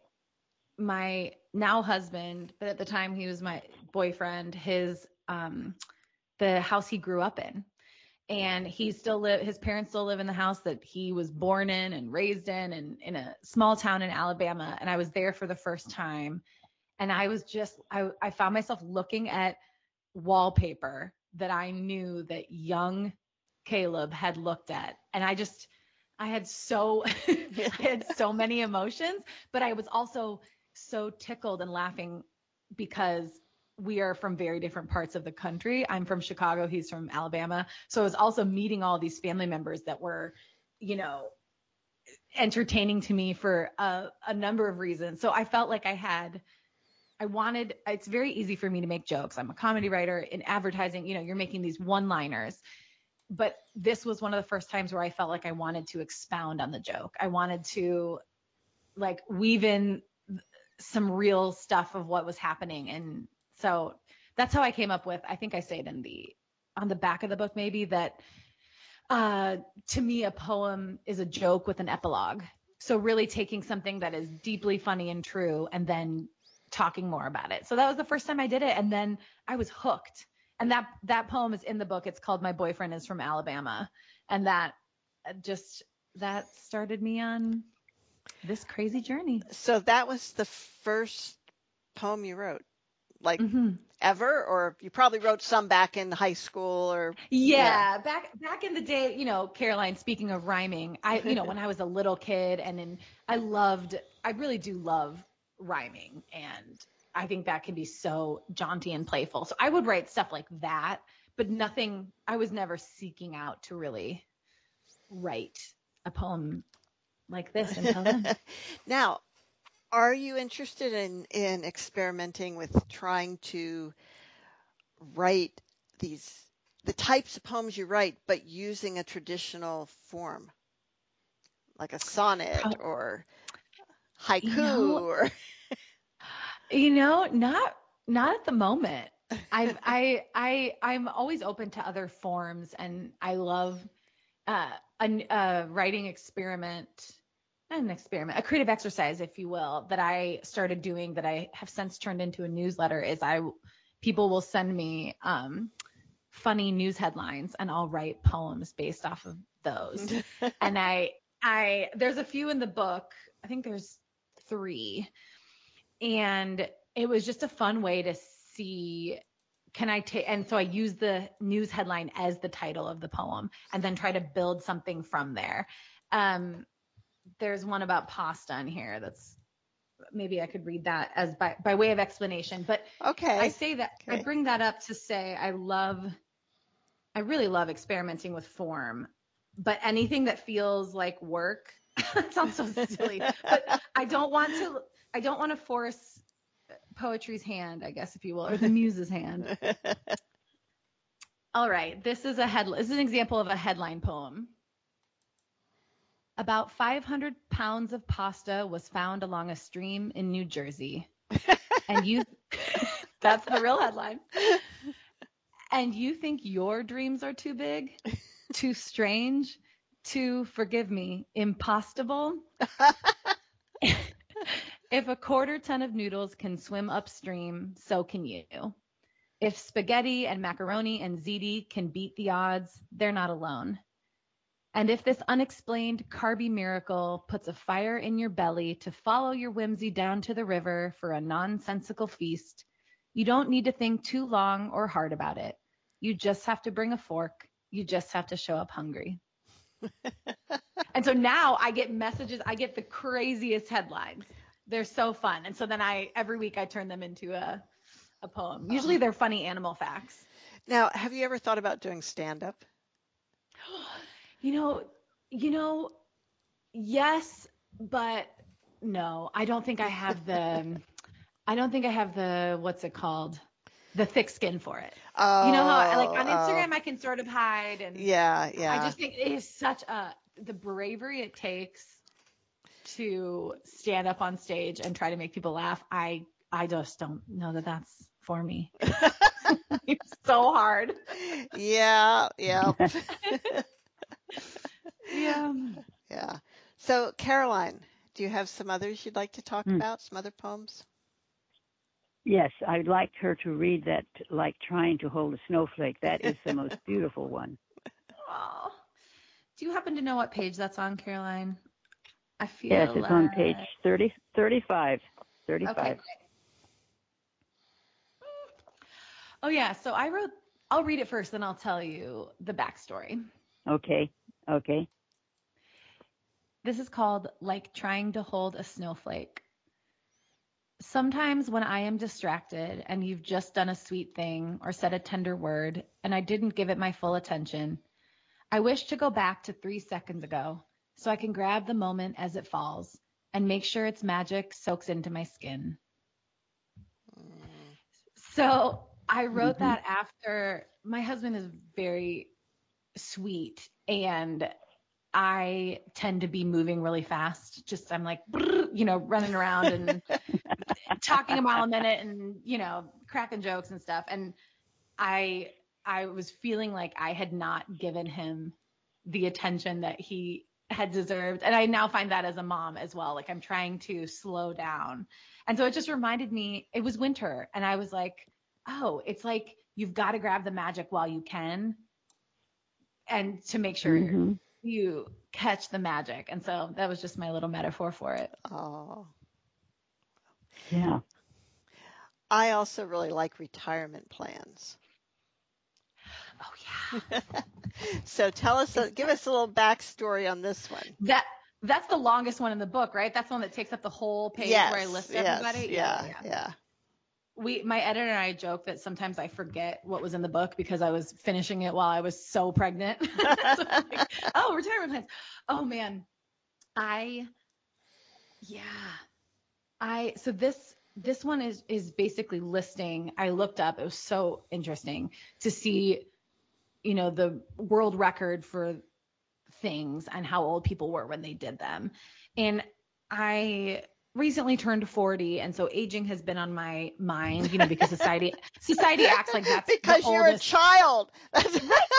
my now husband, but at the time he was my boyfriend, his um the house he grew up in. And he still live his parents still live in the house that he was born in and raised in and in a small town in Alabama. And I was there for the first time. And I was just I, I found myself looking at wallpaper that I knew that young Caleb had looked at. And I just I had so I had so many emotions, but I was also so tickled and laughing because we are from very different parts of the country. I'm from Chicago. He's from Alabama. So I was also meeting all these family members that were, you know, entertaining to me for a, a number of reasons. So I felt like I had, I wanted, it's very easy for me to make jokes. I'm a comedy writer in advertising. You know, you're making these one-liners. But this was one of the first times where I felt like I wanted to expound on the joke. I wanted to like weave in some real stuff of what was happening. And so that's how I came up with, I think I say it in the, on the back of the book, maybe that, uh, to me, a poem is a joke with an epilogue. So really taking something that is deeply funny and true and then talking more about it. So that was the first time I did it. And then I was hooked. And that, that poem is in the book. It's called My Boyfriend is from Alabama. And that just, that started me on this crazy journey. So that was the first poem you wrote, like Mm-hmm. ever, or you probably wrote some back in high school or. Yeah, Yeah. back back in the day, you know, Caroline, speaking of rhyming, I, you know, when I was a little kid and then I loved, I really do love rhyming. And I think that can be so jaunty and playful. So I would write stuff like that, but nothing, I was never seeking out to really write a poem like this until then. Now, Are you interested in in experimenting with trying to write these the types of poems you write, but using a traditional form, like a sonnet Pro- or you haiku know, or you know, not not at the moment. I've I I I'm always open to other forms, and I love uh, a, a writing experiment, not an experiment, a creative exercise, if you will, that I started doing that I have since turned into a newsletter. Is I people will send me um, funny news headlines, and I'll write poems based off of those. And I I there's a few in the book. I think there's three. And it was just a fun way to see, can I take, and so I use the news headline as the title of the poem and then try to build something from there. Um, there's one about pasta in here that's, maybe I could read that as by, by way of explanation. But okay. I say that, I Okay. bring that up to say I love, I really love experimenting with form, but anything that feels like work, it sounds so silly, but I don't want to, I don't want to force poetry's hand, I guess, if you will, or the muse's hand. All right. This is a head, this is an example of a headline poem. About five hundred pounds of pasta was found along a stream in New Jersey. And you, that's the real headline. And you think your dreams are too big, too strange, too, forgive me, impossible? If a quarter ton of noodles can swim upstream, so can you. If spaghetti and macaroni and ziti can beat the odds, they're not alone. And if this unexplained carby miracle puts a fire in your belly to follow your whimsy down to the river for a nonsensical feast, you don't need to think too long or hard about it. You just have to bring a fork. You just have to show up hungry. And so now I get messages, I get the craziest headlines. They're so fun. And so then I, every week I turn them into a, a poem. Usually they're funny animal facts. Now, have you ever thought about doing stand-up? You know, you know, yes, but no, I don't think I have the, I don't think I have the, what's it called? The thick skin for it. Oh, You know how, I- like on oh. Instagram, I can sort of hide, and Yeah, yeah. I just think it is such a, the bravery it takes to stand up on stage and try to make people laugh. I, I just don't know that that's for me. It's so hard. Yeah, yeah. Yeah. Yeah. So, Caroline, do you have some others you'd like to talk Hmm. about? Some other poems? Yes, I'd like her to read that, like trying to hold a snowflake. That is the most beautiful one. Oh. Do you happen to know what page that's on, Caroline? I feel Yes, it's on like- page thirty, thirty-five. thirty-five. Okay. Oh yeah, so I wrote, I'll read it first, then I'll tell you the backstory. Okay. Okay. This is called Like Trying to Hold a Snowflake. Sometimes when I am distracted and you've just done a sweet thing or said a tender word and I didn't give it my full attention, I wish to go back to three seconds ago so I can grab the moment as it falls and make sure its magic soaks into my skin. So I wrote Mhm. that after my husband is very sweet, and I tend to be moving really fast. Just I'm like, you know, running around and talking a mile a minute and, you know, cracking jokes and stuff. And I I was feeling like I had not given him the attention that he had deserved. And I now find that as a mom as well. Like I'm trying to slow down. And so it just reminded me, it was winter. And I was like, oh, it's like you've got to grab the magic while you can, and to make sure Mhm. you catch the magic. And so that was just my little metaphor for it. Oh. Yeah. I also really like retirement plans. Oh yeah. So tell us, a, give us a little backstory on this one. That that's the longest one in the book, right? That's the one that takes up the whole page Yes, where I list yes, everybody. yeah, yeah. We, my editor and I joke that sometimes I forget what was in the book because I was finishing it while I was so pregnant. So I'm like, oh, retirement plans. Oh man. I, yeah. I so this this one is is basically listing. I looked up. It was so interesting to see, you know, the world record for things and how old people were when they did them. And I recently turned forty, and so aging has been on my mind, you know, because society society acts like that's because the you're oldest. a child. I'm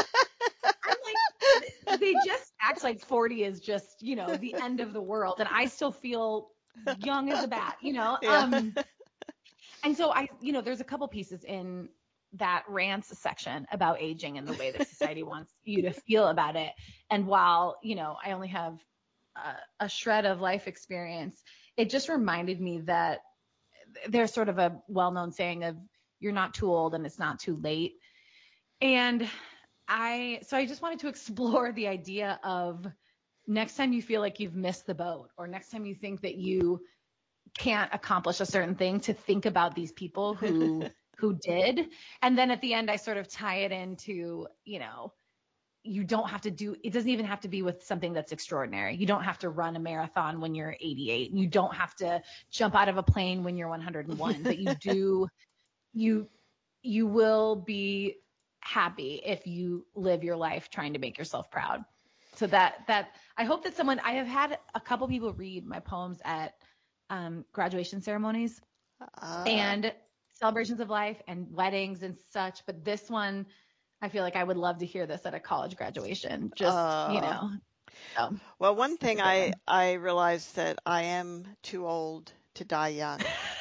like, they just act like forty is just, you know, the end of the world, and I still feel young as a bat, you know. Yeah. Um, and so I, you know, there's a couple pieces in that rants section about aging and the way that society wants you to feel about it. And while, you know, I only have a, a shred of life experience, it just reminded me that there's sort of a well-known saying of you're not too old and it's not too late. And I, so I just wanted to explore the idea of next time you feel like you've missed the boat, or next time you think that you can't accomplish a certain thing, to think about these people who who did. And then at the end, I sort of tie it into, you know, you don't have to do, it doesn't even have to be with something that's extraordinary. You don't have to run a marathon when you're eighty-eight. You don't have to jump out of a plane when you're one hundred one, but you do, you, you will be happy if you live your life trying to make yourself proud. So that, that I hope that someone, I have had a couple people read my poems at um, graduation ceremonies Uh, and celebrations of life and weddings and such. But this one, I feel like I would love to hear this at a college graduation. Just, Uh, you know. So, well, one thing it's a good I, one. I realized that I am too old to die young.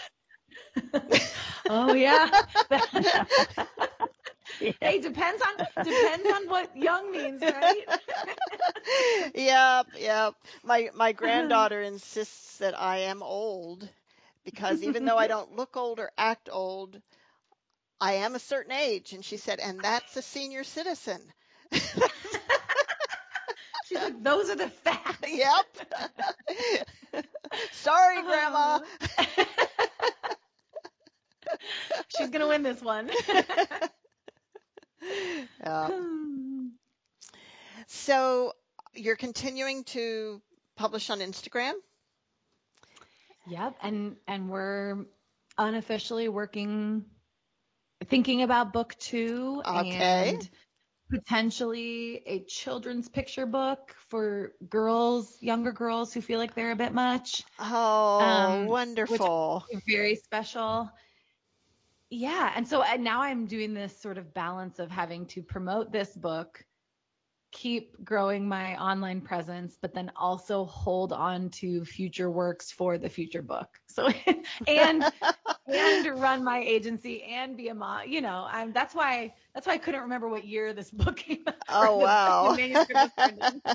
Oh yeah. Yeah. Hey, depends on depends on what young means, right? Yep, yep. My my granddaughter insists that I am old because even though I don't look old or act old, I am a certain age. And she said, and that's a senior citizen. She's like, those are the facts. Yep. Sorry, Grandma. She's gonna win this one. Yeah. So you're continuing to publish on Instagram? Yep, and and we're unofficially working, thinking about book two, Okay. and potentially a children's picture book for girls, younger girls who feel like they're a bit much. Oh, Um, wonderful. which is very special. Yeah, and so and now I'm doing this sort of balance of having to promote this book, keep growing my online presence, but then also hold on to future works for the future book. So and and run my agency and be a mom. You know, I'm that's why that's why I couldn't remember what year this book came out. Oh, the, wow. the manuscript was turned in.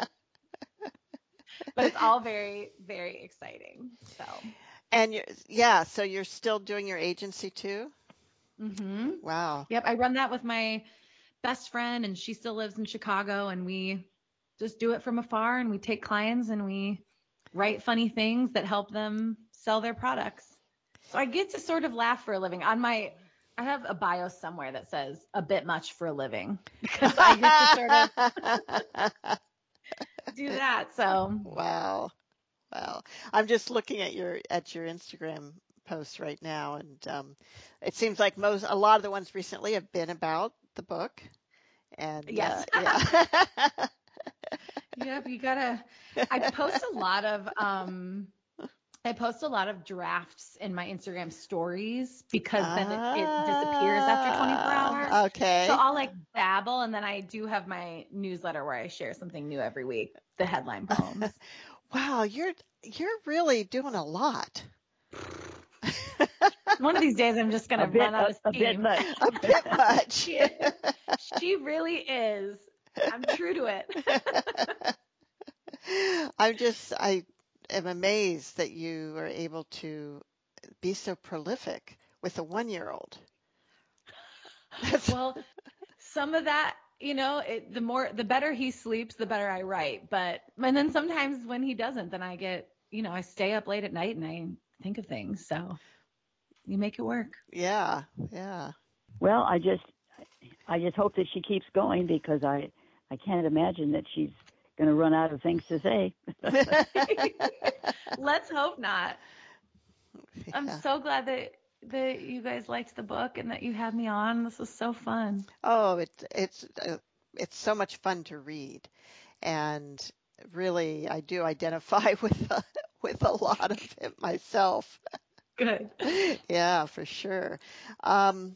But it's all very, very exciting. So. And you're, yeah, so you're still doing your agency too? Mm-hmm. Wow. Yep, I run that with my best friend, and she still lives in Chicago, and we just do it from afar, and we take clients and we write funny things that help them sell their products. So I get to sort of laugh for a living. On my, I have a bio somewhere that says a bit much for a living, because I get to sort of do that. So Wow. Wow. I'm just looking at your at your Instagram posts right now, and um, it seems like most a lot of the ones recently have been about the book. And yes. uh, yeah. Yep, you gotta. I post a lot of um, I post a lot of drafts in my Instagram stories, because then it, it disappears after twenty-four hours. Ah, okay. So I'll like babble, and then I do have my newsletter where I share something new every week, the headline poems. Wow, you're you're really doing a lot. One of these days, I'm just gonna A bit, run out of a, a bit steam. much. A bit much. she, she really is. I'm true to it. I'm just I am amazed that you are able to be so prolific with a one-year-old. Well, some of that, you know, it, the more, the better he sleeps, the better I write. But, and then sometimes when he doesn't, then I get, you know, I stay up late at night and I think of things. So you make it work. Yeah, yeah. Well, I just, I just hope that she keeps going, because I, I can't imagine that she's going to run out of things to say. Let's hope not. I'm Yeah. so glad that that you guys liked the book and that you had me on. This was so fun. Oh, it's it's uh, it's so much fun to read, and really, I do identify with uh, with a lot of it myself. Good. Yeah, for sure. Um,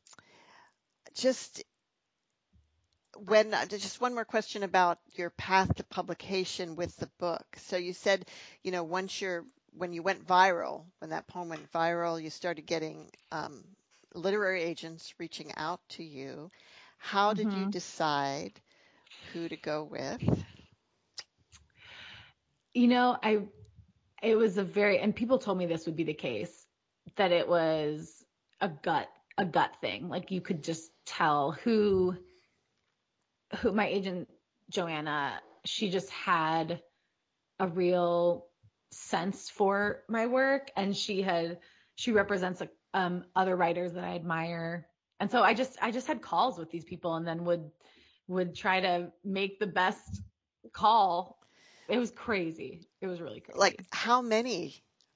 just when uh, just one more question about your path to publication with the book. So you said, you know, once you're when you went viral, when that poem went viral, you started getting um, literary agents reaching out to you. How did you hmm decide who to go with? You know, I it was a very and people told me this would be the case, that it was a gut a gut thing. Like you could just tell who who my agent Joanna, she just had a real sense for my work, and she had she represents like um other writers that I admire. And so I just I just had calls with these people and then would would try to make the best call. It was crazy. It was really Like crazy. how many?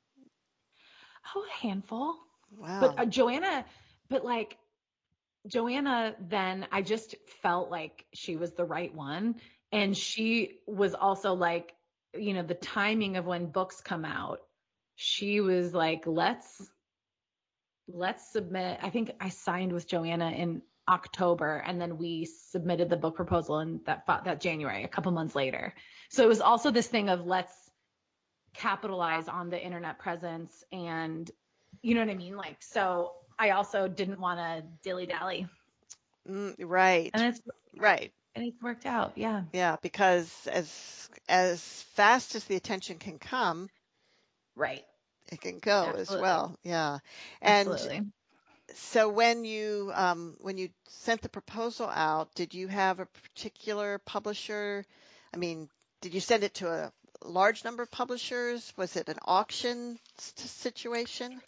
Oh, a handful. But Wow. uh, Joanna, but like Joanna, then I just felt like she was the right one. And she was also like, you know, the timing of when books come out, she was like, let's, let's submit. I think I signed with Joanna in October and then we submitted the book proposal in that, that January, a couple months later. So it was also this thing of let's capitalize on the internet presence and, you know what I mean? Like, so I also didn't want to dilly dally. Mm, right. And it's Right. and it's worked out. Yeah. Yeah, because as as fast as the attention can come, Right. it can go as Absolutely. well. Yeah. And Absolutely. so when you um, when you sent the proposal out, did you have a particular publisher? I mean, did you send it to a large number of publishers? Was it an auction s- situation?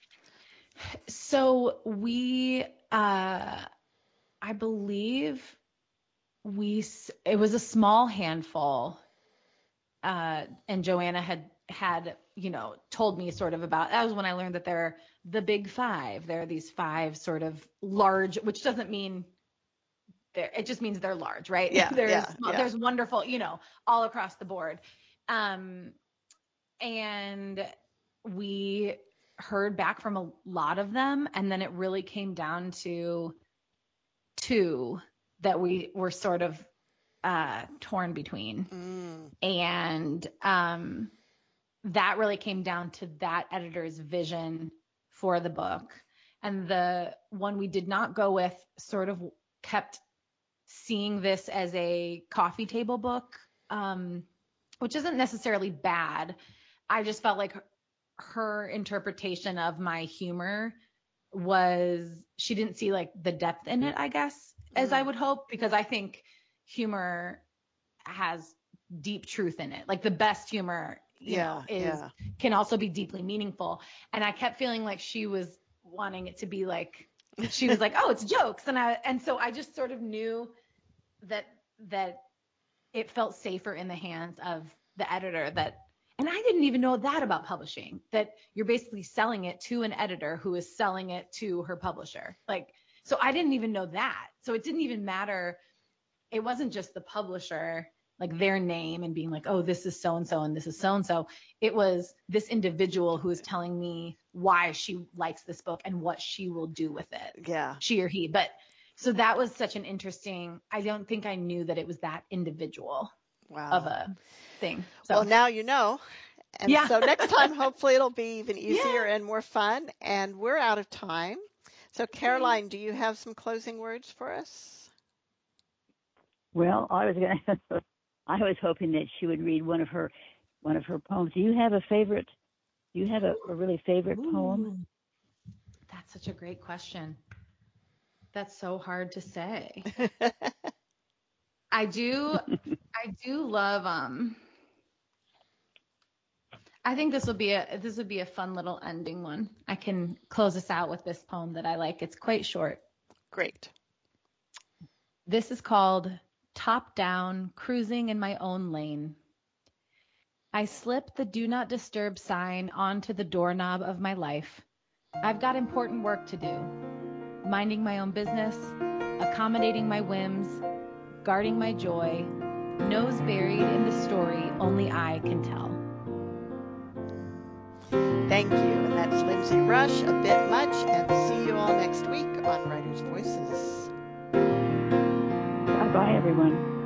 So we, uh, I believe we, s- it was a small handful. Uh, and Joanna had, had, you know, told me sort of about, that was when I learned that they're the big five. There are these five sort of large, which doesn't mean they're, it just means they're large, right? Yeah, There's, yeah, yeah. there's wonderful, you know, all across the board. Um, and we heard back from a lot of them, and then it really came down to two that we were sort of uh, torn between. Mm, And um, that really came down to that editor's vision for the book. And the one we did not go with sort of kept seeing this as a coffee table book, um, which isn't necessarily bad. I just felt like her, her interpretation of my humor was, she didn't see like the depth in it, I guess, as I mm, would hope, because I think humor has deep truth in it. Like the best humor, you know, yeah, is yeah. can also be deeply meaningful. And I kept feeling like she was wanting it to be like, she was like, oh, it's jokes. And I, and so I just sort of knew that, that it felt safer in the hands of the editor, that, and I didn't even know that about publishing, that you're basically selling it to an editor who is selling it to her publisher. Like, so I didn't even know that. So it didn't even matter. It wasn't just the publisher, like their name and being like, oh, this is so-and-so and this is so-and-so. It was this individual who is telling me why she likes this book and what she will do with it, Yeah. she or he. But so that was such an interesting, I don't think I knew that it was that individual of Wow. a thing. Well, So now you know. And yeah. so next time, hopefully, it'll be even Yeah. easier and more fun. And we're out of time. So, Okay. Caroline, do you have some closing words for us? Well, I was gonna. I was hoping that she would read one of her one of her poems. Do you have a favorite? Do you have a, a really favorite poem? Ooh, that's such a great question. That's so hard to say. I do, I do love, um, I think this will be a, this would be a fun little ending one. I can close us out with this poem that I like. It's quite short. Great. This is called Top Down, Cruising in My Own Lane. I slip the do not disturb sign onto the doorknob of my life, I've got important work to do. Minding my own business, accommodating my whims, guarding my joy, nose buried in the story only I can tell. Thank you. And that's Lindsay Rush, A Bit Much, and see you all next week on Writers' Voices. Bye-bye, everyone.